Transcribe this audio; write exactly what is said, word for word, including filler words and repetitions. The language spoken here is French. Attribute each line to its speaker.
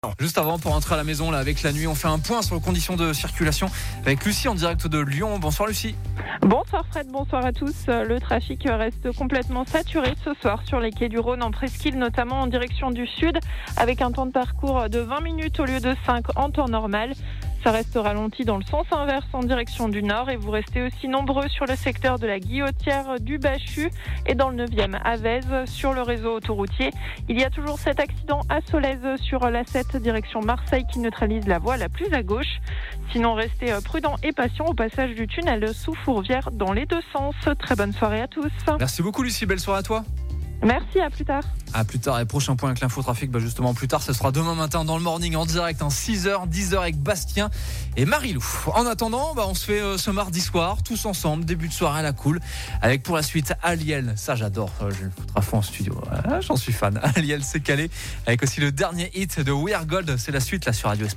Speaker 1: Juste avant, pour rentrer à la maison, là, avec la nuit, on fait un point sur les conditions de circulation avec Lucie en direct de Lyon. Bonsoir Lucie.
Speaker 2: Bonsoir Fred, bonsoir à tous. Le trafic reste complètement saturé ce soir sur les quais du Rhône en presqu'île, notamment en direction du sud, avec un temps de parcours de vingt minutes au lieu de cinq en temps normal. Ça reste ralenti dans le sens inverse en direction du nord et vous restez aussi nombreux sur le secteur de la Guillotière du Bachu et dans le neuvième à Vèze sur le réseau autoroutier. Il y a toujours cet accident à Solèze sur l'A sept direction Marseille qui neutralise la voie la plus à gauche. Sinon, restez prudents et patients au passage du tunnel sous Fourvière dans les deux sens. Très bonne soirée à tous.
Speaker 1: Merci beaucoup Lucie, belle soirée à toi.
Speaker 2: Merci, à plus tard.
Speaker 1: À plus tard et prochain point avec l'infotrafic, bah justement plus tard, ce sera demain matin dans le morning en direct, hein, six heures, dix heures avec Bastien et Marilou. En attendant, bah on se fait euh, ce mardi soir, tous ensemble, début de soirée à la cool, avec pour la suite Aliel, ça j'adore, euh, je vais le foutre à fond en studio, ah, j'en suis fan. Aliel s'est calé, avec aussi le dernier hit de We Are Gold, c'est la suite là sur Radio Espace.